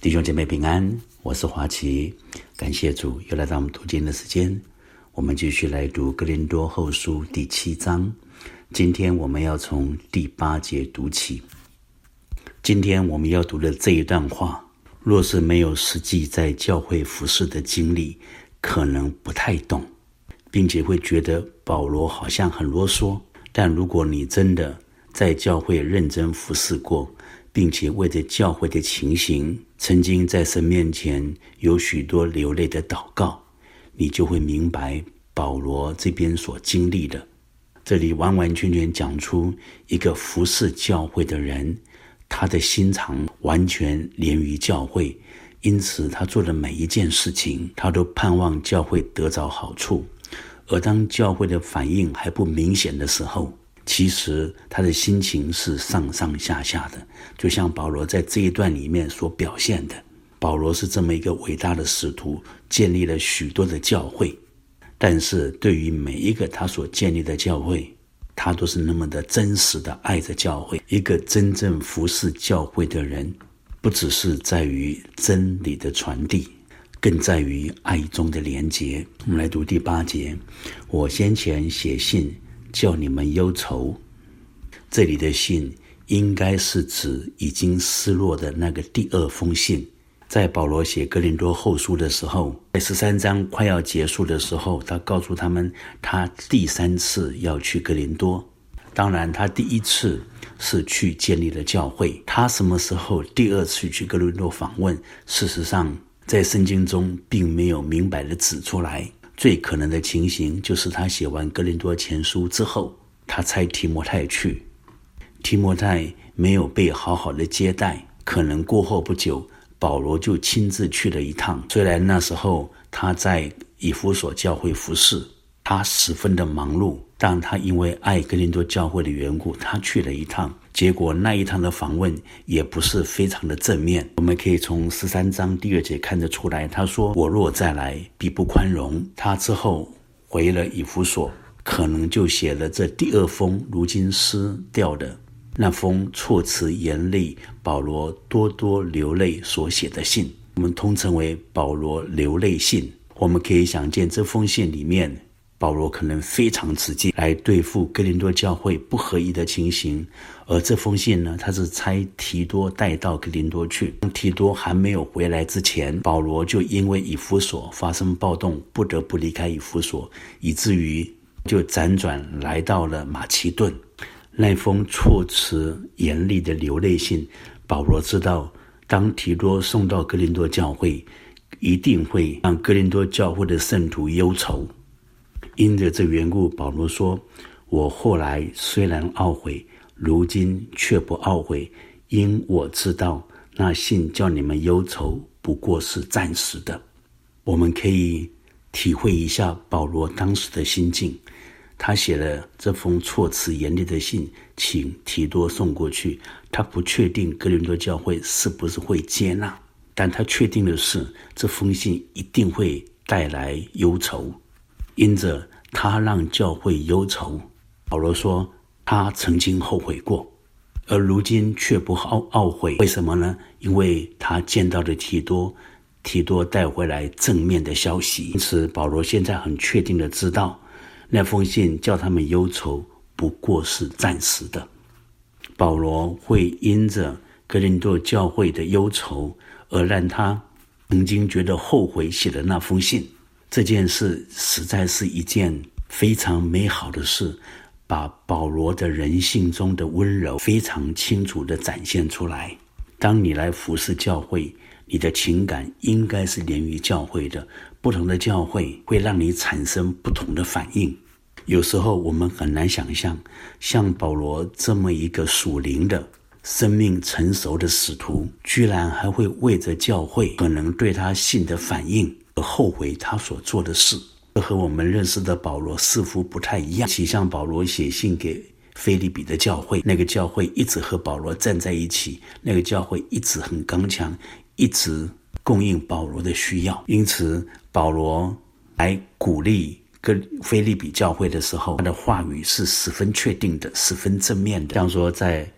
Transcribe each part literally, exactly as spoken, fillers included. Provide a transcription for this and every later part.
弟兄姐妹平安，我是华奇，感谢主又来到我们读经的时间。我们继续来读哥林多后书第七章，今天我们要从第八节读起。今天我们要读的这一段话，若是没有实际在教会服事的经历，可能不太懂，并且会觉得保罗好像很啰嗦。但如果你真的在教会认真服事过，并且为着教会的情形，曾经在神面前有许多流泪的祷告，你就会明白保罗这边所经历的。这里完完全全讲出一个服事教会的人，他的心肠完全连于教会，因此他做的每一件事情，他都盼望教会得着好处。而当教会的反应还不明显的时候，其实他的心情是上上下下的，就像保罗在这一段里面所表现的。保罗是这么一个伟大的使徒，建立了许多的教会，但是对于每一个他所建立的教会，他都是那么的真实的爱着教会。一个真正服侍教会的人，不只是在于真理的传递，更在于爱中的连结。我们来读第八节，我先前写信叫你们忧愁。这里的信应该是指已经失落的那个第二封信。在保罗写哥林多后书的时候，在十三章快要结束的时候，他告诉他们他第三次要去哥林多。当然他第一次是去建立了教会，他什么时候第二次去哥林多访问，事实上在圣经中并没有明白的指出来。最可能的情形就是他写完哥林多前书之后，他差提摩太去，提摩太没有被好好的接待，可能过后不久保罗就亲自去了一趟。虽然那时候他在以弗所教会服事，他十分的忙碌，但他因为爱哥林多教会的缘故，他去了一趟。结果那一趟的访问也不是非常的正面。我们可以从十三章第二节看得出来，他说我若再来必不宽容。他之后回了以弗所，可能就写了这第二封如今失掉的那封措辞严厉，保罗多多流泪所写的信，我们通称为保罗流泪信。我们可以想见这封信里面，保罗可能非常直接来对付哥林多教会不合一的情形。而这封信呢，他是差提多带到哥林多去。提多还没有回来之前，保罗就因为以弗所发生暴动，不得不离开以弗所，以至于就辗转来到了马其顿。那封措辞严厉的流泪信，保罗知道当提多送到哥林多教会，一定会让哥林多教会的圣徒忧愁。因着这缘故，保罗说，我后来虽然懊悔，如今却不懊悔，因我知道那信叫你们忧愁不过是暂时的。我们可以体会一下保罗当时的心境。他写了这封措辞严厉的信，请提多送过去。他不确定哥林多教会是不是会接纳，但他确定的是这封信一定会带来忧愁。因着他让教会忧愁，保罗说他曾经后悔过，而如今却不懊懊悔。为什么呢？因为他见到的提多，提多带回来正面的消息。因此保罗现在很确定的知道，那封信叫他们忧愁不过是暂时的。保罗会因着哥林多教会的忧愁而让他曾经觉得后悔写的那封信。这件事实在是一件非常美好的事，把保罗的人性中的温柔非常清楚地展现出来。当你来服侍教会，你的情感应该是连于教会的，不同的教会会让你产生不同的反应。有时候我们很难想象，像保罗这么一个属灵的生命成熟的使徒，居然还会为着教会可能对他信的反应而后悔他所做的事。这和我们认识的保罗似乎不太一样。其像保罗写信给腓立比的教会，那个教会一直和保罗站在一起，那个教会一直很刚强，一直供应保罗的需要。因此保罗来鼓励跟腓立比教会的时候，他的话语是十分确定的，十分正面的。像说在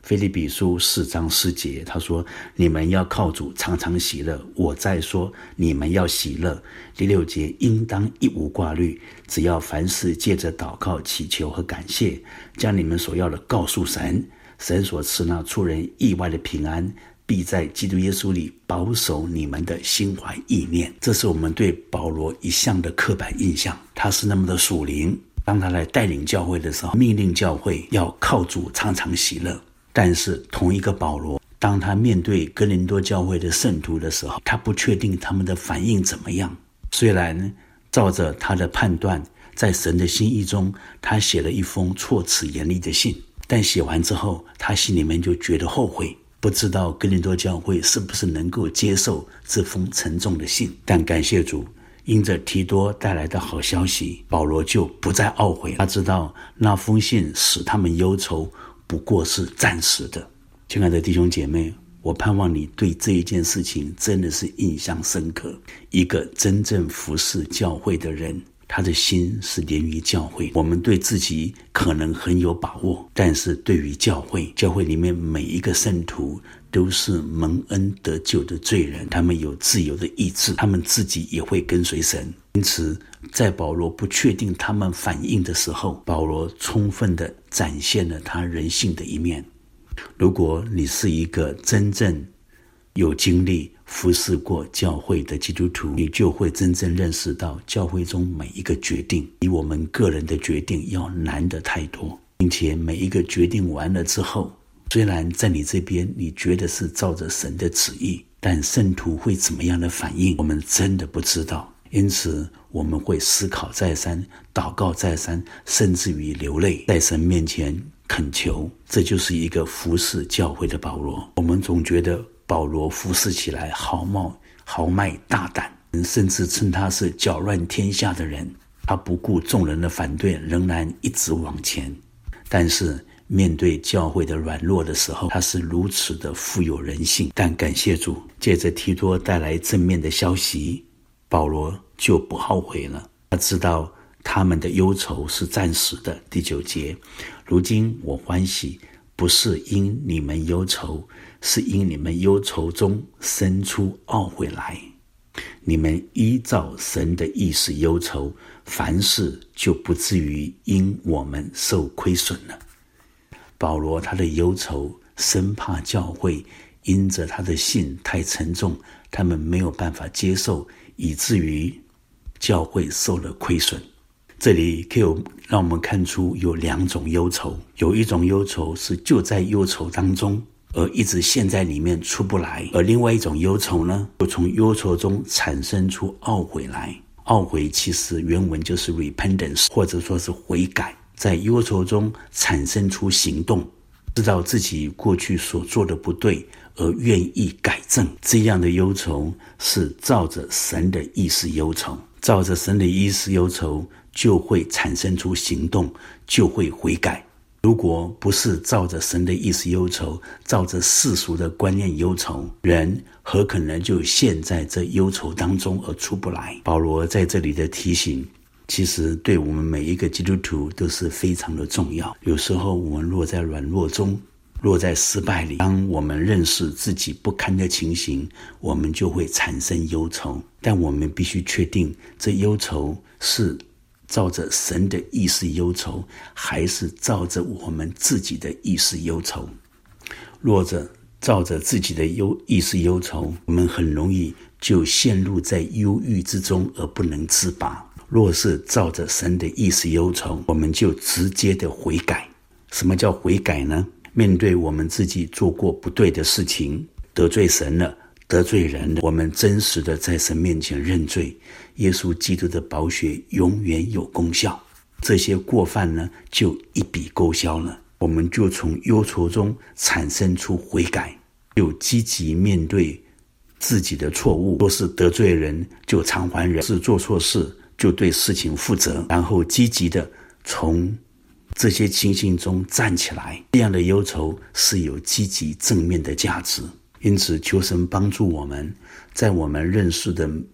腓立比书四章四节，他说：你们要靠主常常喜乐。我再说，你们要喜乐。第六节，应当一无挂虑，只要凡事借着祷告、祈求和感谢，将你们所要的告诉神。神所赐那出人意外的平安，必在基督耶稣里保守你们的心怀意念。这是我们对保罗一向的刻板印象，他是那么的属灵。当他来带领教会的时候，命令教会要靠主常常喜乐。但是同一个保罗，当他面对哥林多教会的圣徒的时候，他不确定他们的反应怎么样。虽然照着他的判断，在神的心意中，他写了一封措辞严厉的信，但写完之后，他心里面就觉得后悔，不知道哥林多教会是不是能够接受这封沉重的信。但感谢主，因着提多带来的好消息，保罗就不再懊悔。他知道那封信使他们忧愁不过是暂时的。亲爱的弟兄姐妹，我盼望你对这一件事情真的是印象深刻。一个真正服侍教会的人，他的心是连于教会。我们对自己可能很有把握，但是对于教会，教会里面每一个圣徒都是蒙恩得救的罪人，他们有自由的意志，他们自己也会跟随神。因此在保罗不确定他们反应的时候，保罗充分地展现了他人性的一面。如果你是一个真正有经历服侍过教会的基督徒，你就会真正认识到教会中每一个决定比我们个人的决定要难得太多，并且每一个决定完了之后，虽然在你这边你觉得是照着神的旨意，但圣徒会怎么样的反应，我们真的不知道。因此我们会思考再三，祷告再三，甚至于流泪，在神面前恳求。这就是一个服侍教会的保罗。我们总觉得保罗服侍起来豪迈豪迈大胆，甚至称他是搅乱天下的人。他不顾众人的反对，仍然一直往前。但是面对教会的软弱的时候，他是如此的富有人性。但感谢主，借着提多带来正面的消息，保罗就不后悔了。他知道他们的忧愁是暂时的。第九节，如今我欢喜，不是因你们忧愁，是因你们忧愁中生出懊悔来。你们依照神的意思忧愁，凡事就不至于因我们受亏损了。保罗他的忧愁，生怕教会因着他的信太沉重，他们没有办法接受，以至于教会受了亏损。这里可以让我们看出有两种忧愁，有一种忧愁是就在忧愁当中，而一直陷在里面出不来，而另外一种忧愁呢，就从忧愁中产生出懊悔来。懊悔其实原文就是 repentance， 或者说是悔改，在忧愁中产生出行动，知道自己过去所做的不对，而愿意改正。这样的忧愁是照着神的意思忧愁，照着神的意思忧愁，就会产生出行动，就会悔改。如果不是照着神的意思忧愁，照着世俗的观念忧愁，人何可能就陷在这忧愁当中而出不来。保罗在这里的提醒，其实对我们每一个基督徒都是非常的重要。有时候我们落在软弱中，落在失败里，当我们认识自己不堪的情形，我们就会产生忧愁。但我们必须确定，这忧愁是照着神的意思忧愁，还是照着我们自己的意思忧愁。若着照着自己的意思忧愁，我们很容易就陷入在忧郁之中而不能自拔。若是照着神的意思忧愁，我们就直接的悔改。什么叫悔改呢？面对我们自己做过不对的事情，得罪神了，得罪人了，我们真实的在神面前认罪，耶稣基督的宝血永远有功效，这些过犯呢就一笔勾销了。我们就从忧愁中产生出悔改，就积极面对自己的错误。若是得罪人，就偿还人；是做错事，就对事情负责，然后积极的从这些情形中站起来。这样的忧愁是有积极正面的价值。因此求神帮助我们，在我们认识的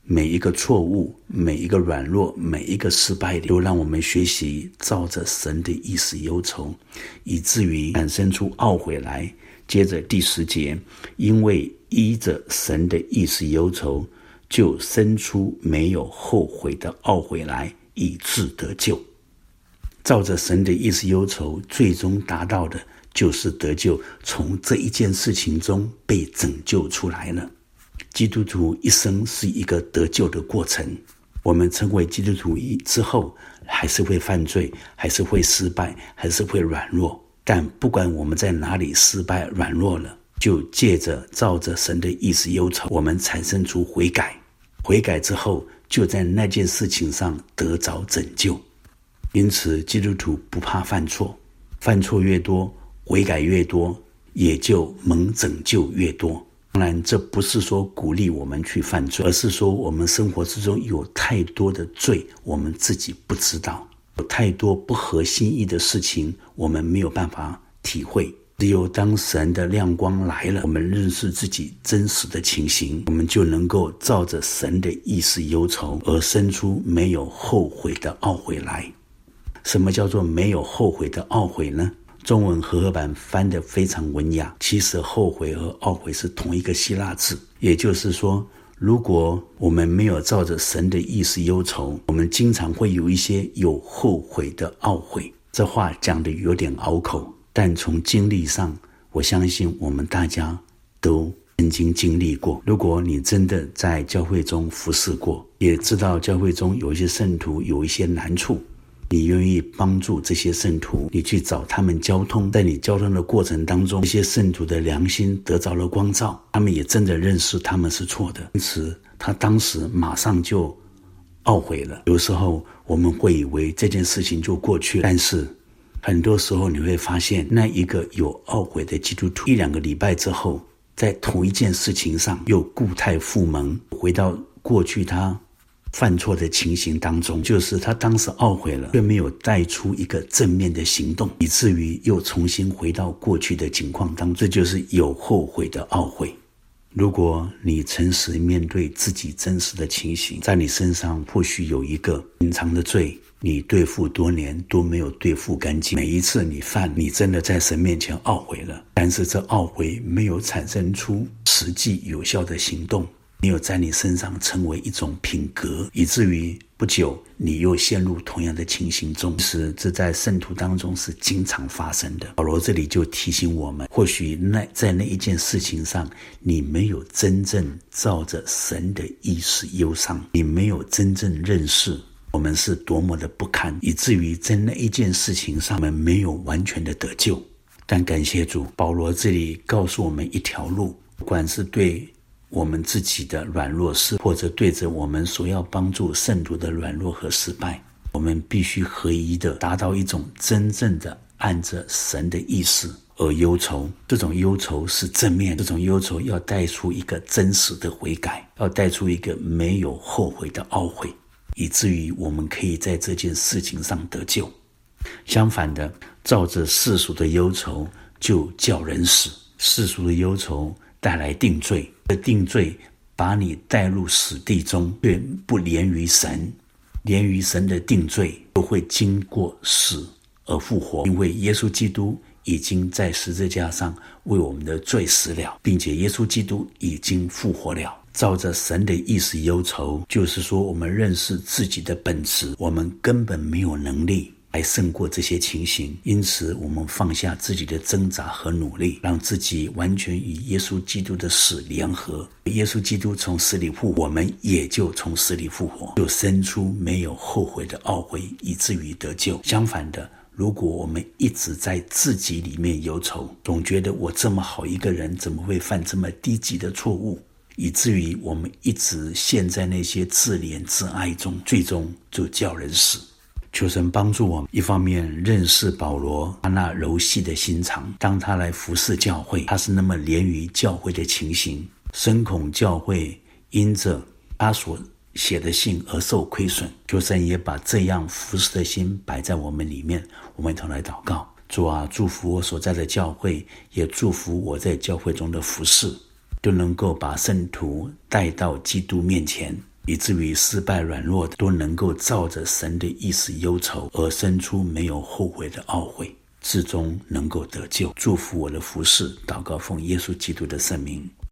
每一个错误，每一个软弱，每一个失败，都让我们学习照着神的意思忧愁，以至于产生出懊悔来。接着第十节，因为依着神的意思忧愁，就生出没有后悔的懊悔来，以致得救。照着神的意思忧愁，最终达到的就是得救，从这一件事情中被拯救出来了。基督徒一生是一个得救的过程，我们成为基督徒之后，还是会犯罪，还是会失败，还是会软弱，但不管我们在哪里失败软弱了，就借着照着神的意思忧愁，我们产生出悔改，悔改之后就在那件事情上得着拯救。因此基督徒不怕犯错，犯错越多，悔改越多，也就蒙拯救越多。当然这不是说鼓励我们去犯罪，而是说我们生活之中有太多的罪我们自己不知道，有太多不合心意的事情我们没有办法体会。只有当神的亮光来了，我们认识自己真实的情形，我们就能够照着神的意思忧愁，而生出没有后悔的懊悔来。什么叫做没有后悔的懊悔呢？中文和合版翻得非常文雅，其实后悔和懊悔是同一个希腊字。也就是说，如果我们没有照着神的意思忧愁，我们经常会有一些有后悔的懊悔。这话讲得有点拗口，但从经历上，我相信我们大家都曾经经历过。如果你真的在教会中服侍过，也知道教会中有一些圣徒有一些难处，你愿意帮助这些圣徒，你去找他们交通，在你交通的过程当中，这些圣徒的良心得着了光照，他们也真的认识他们是错的，因此他当时马上就懊悔了。有时候我们会以为这件事情就过去了，但是很多时候你会发现，那一个有懊悔的基督徒，一两个礼拜之后，在同一件事情上又故态复萌，回到过去他犯错的情形当中，就是他当时懊悔了，却没有带出一个正面的行动，以至于又重新回到过去的情况当中，这就是有后悔的懊悔。如果你诚实面对自己真实的情形，在你身上或许有一个隐藏的罪，你对付多年都没有对付干净，每一次你犯，你真的在神面前懊悔了，但是这懊悔没有产生出实际有效的行动，没有在你身上成为一种品格，以至于不久你又陷入同样的情形中。其实这在圣徒当中是经常发生的。保罗这里就提醒我们，或许那在那一件事情上，你没有真正照着神的意思忧伤，你没有真正认识我们是多么的不堪，以至于在那一件事情上我们没有完全的得救。但感谢主，保罗这里告诉我们一条路，不管是对我们自己的软弱事，或者对着我们所要帮助圣徒的软弱和失败，我们必须合一的达到一种真正的按着神的意思而忧愁。这种忧愁是正面，这种忧愁要带出一个真实的悔改，要带出一个没有后悔的懊悔，以至于我们可以在这件事情上得救。相反的，照着世俗的忧愁就叫人死，世俗的忧愁带来定罪，这定罪把你带入死地中，却不连于神，连于神的定罪都会经过死而复活，因为耶稣基督已经在十字架上为我们的罪死了，并且耶稣基督已经复活了。照着神的意思忧愁，就是说我们认识自己的本质，我们根本没有能力来胜过这些情形，因此我们放下自己的挣扎和努力，让自己完全与耶稣基督的死联合。耶稣基督从死里复活，我们也就从死里复活，就生出没有后悔的懊悔，以至于得救。相反的，如果我们一直在自己里面忧愁，总觉得我这么好一个人，怎么会犯这么低级的错误，以至于我们一直陷在那些自怜自哀中，最终就叫人死。求神帮助我们，一方面认识保罗他那柔细的心肠，当他来服侍教会，他是那么连于教会的情形，深恐教会因着他所写的信而受亏损。求神也把这样服侍的心摆在我们里面。我们一同来祷告。主啊，祝福我所在的教会，也祝福我在教会中的服侍，都能够把圣徒带到基督面前， 以至于失败软弱的都能够照着神的意思忧愁，而生出没有后悔的懊悔，至终能够得救。祝福我的服事，祷告奉耶稣基督的圣名，